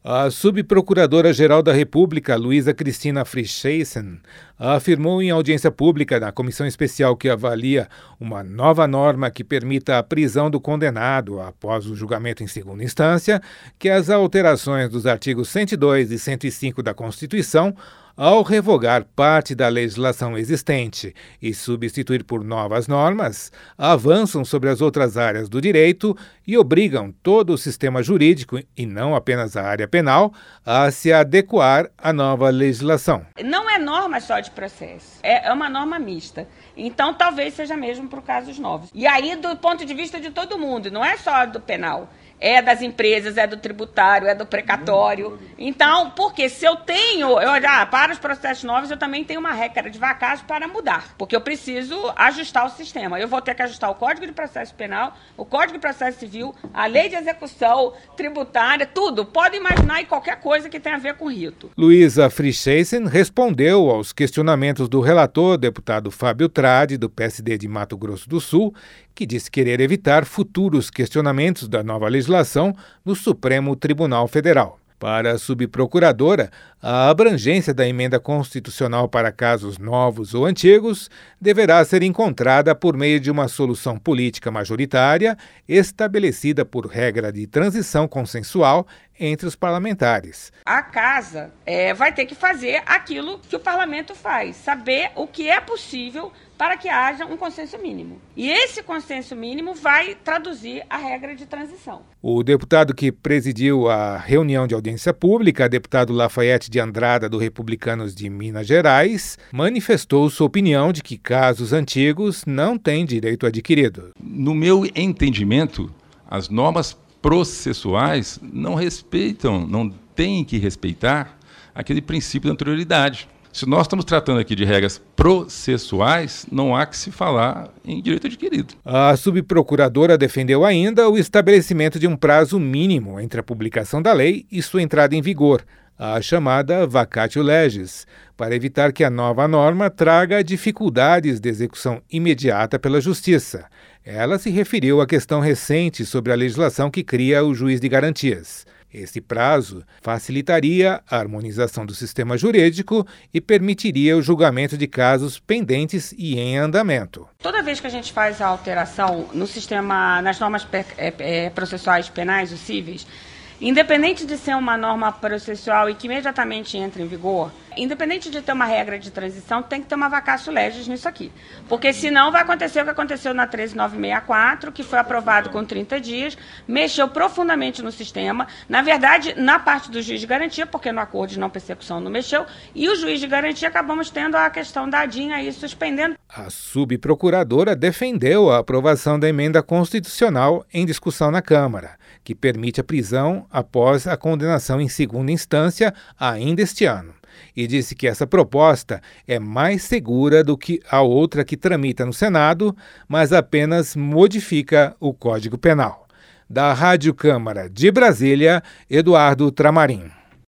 A subprocuradora-geral da República, Luísa Cristina Frischeissen, afirmou em audiência pública na comissão especial que avalia uma nova norma que permita a prisão do condenado após o julgamento em segunda instância, que as alterações dos artigos 102 e 105 da Constituição, ao revogar parte da legislação existente e substituir por novas normas, avançam sobre as outras áreas do direito e obrigam todo o sistema jurídico, e não apenas a área penal, a se adequar à nova legislação. Não é norma só de processo, é uma norma mista. Então, talvez seja mesmo para casos novos. E aí, do ponto de vista de todo mundo, não é só do penal. É das empresas, é do tributário, é do precatório. Então, porque se eu tenho, para os processos novos, eu também tenho uma regra de vacatio para mudar, porque eu preciso ajustar o sistema. Eu vou ter que ajustar o Código de Processo Penal, o Código de Processo Civil, a Lei de Execução Tributária, tudo. Pode imaginar em qualquer coisa que tenha a ver com rito. Luísa Frischeissen respondeu aos questionamentos do relator, deputado Fábio Tradi, do PSD de Mato Grosso do Sul, que disse querer evitar futuros questionamentos da nova legislação no Supremo Tribunal Federal. Para a subprocuradora, a abrangência da emenda constitucional para casos novos ou antigos deverá ser encontrada por meio de uma solução política majoritária estabelecida por regra de transição consensual entre os parlamentares. A casa vai ter que fazer aquilo que o parlamento faz, saber o que é possível para que haja um consenso mínimo. E esse consenso mínimo vai traduzir a regra de transição. O deputado que presidiu a reunião de audiência pública, deputado Lafayette de Andrada, do Republicanos de Minas Gerais, manifestou sua opinião de que casos antigos não têm direito adquirido. No meu entendimento, as normas processuais não respeitam, não têm que respeitar aquele princípio da anterioridade. Se nós estamos tratando aqui de regras processuais, não há que se falar em direito adquirido. A subprocuradora defendeu ainda o estabelecimento de um prazo mínimo entre a publicação da lei e sua entrada em vigor, a chamada vacatio legis, para evitar que a nova norma traga dificuldades de execução imediata pela Justiça. Ela se referiu à questão recente sobre a legislação que cria o juiz de garantias. Esse prazo facilitaria a harmonização do sistema jurídico e permitiria o julgamento de casos pendentes e em andamento. Toda vez que a gente faz a alteração no sistema, nas normas processuais penais ou cíveis, independente de ser uma norma processual e que imediatamente entra em vigor, independente de ter uma regra de transição, tem que ter uma vacatio legis nisso aqui. Porque senão vai acontecer o que aconteceu na 13964, que foi aprovado com 30 dias, mexeu profundamente no sistema, na verdade, na parte do juiz de garantia, porque no acordo de não persecução não mexeu, e o juiz de garantia acabamos tendo a questão da DIN aí suspendendo. A subprocuradora defendeu a aprovação da emenda constitucional em discussão na Câmara, que permite a prisão após a condenação em segunda instância ainda este ano, e disse que essa proposta é mais segura do que a outra que tramita no Senado, mas apenas modifica o Código Penal. Da Rádio Câmara de Brasília, Eduardo Tramarim.